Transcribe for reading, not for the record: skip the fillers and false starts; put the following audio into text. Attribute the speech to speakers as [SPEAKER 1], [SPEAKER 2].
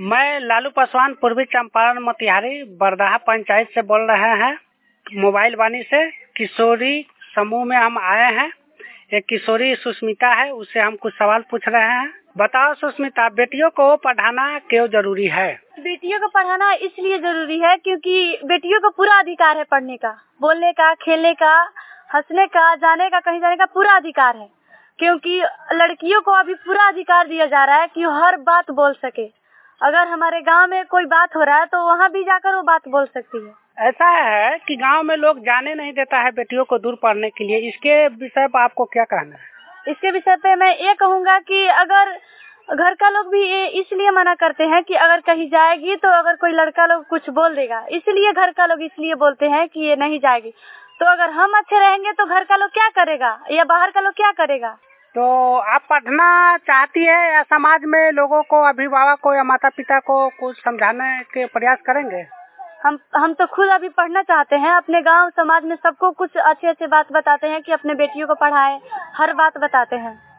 [SPEAKER 1] मैं लालू पासवान पूर्वी चंपारण मोतिहारी बरदाहा पंचायत से बोल रहे हैं। मोबाइल वाणी से किशोरी समूह में हम आए हैं। एक किशोरी सुष्मिता है, उससे हम कुछ सवाल पूछ रहे हैं। बताओ सुष्मिता, बेटियों को पढ़ाना क्यों जरूरी है?
[SPEAKER 2] बेटियों को पढ़ाना इसलिए जरूरी है क्योंकि बेटियों को पूरा अधिकार है पढ़ने का, बोलने का, खेलने का, हंसने का, जाने का, कहीं जाने का पूरा अधिकार है। क्योंकि लड़कियों को अभी पूरा अधिकार दिया जा रहा है कि वो हर बात बोल सके। अगर हमारे गांव में कोई बात हो रहा है तो वहाँ भी जाकर वो बात बोल सकती है।
[SPEAKER 1] ऐसा है कि गांव में लोग जाने नहीं देता है बेटियों को दूर पढ़ने के लिए, इसके विषय पर आपको क्या कहना है?
[SPEAKER 2] इसके विषय पे मैं ये कहूँगा कि अगर घर का लोग भी ये इसलिए मना करते हैं कि अगर कहीं जाएगी तो अगर कोई लड़का लोग कुछ बोल देगा, इसलिए घर का लोग इसलिए बोलते हैं कि ये नहीं जाएगी। तो अगर हम अच्छे रहेंगे तो घर का लोग क्या करेगा या बाहर का लोग क्या करेगा?
[SPEAKER 1] तो आप पढ़ना चाहती है या समाज में लोगों को, अभिभावक को या माता पिता को कुछ समझाने के प्रयास करेंगे?
[SPEAKER 2] हम तो खुद अभी पढ़ना चाहते हैं। अपने गांव समाज में सबको कुछ अच्छे अच्छे बात बताते हैं कि अपने बेटियों को पढ़ाएं, हर बात बताते हैं।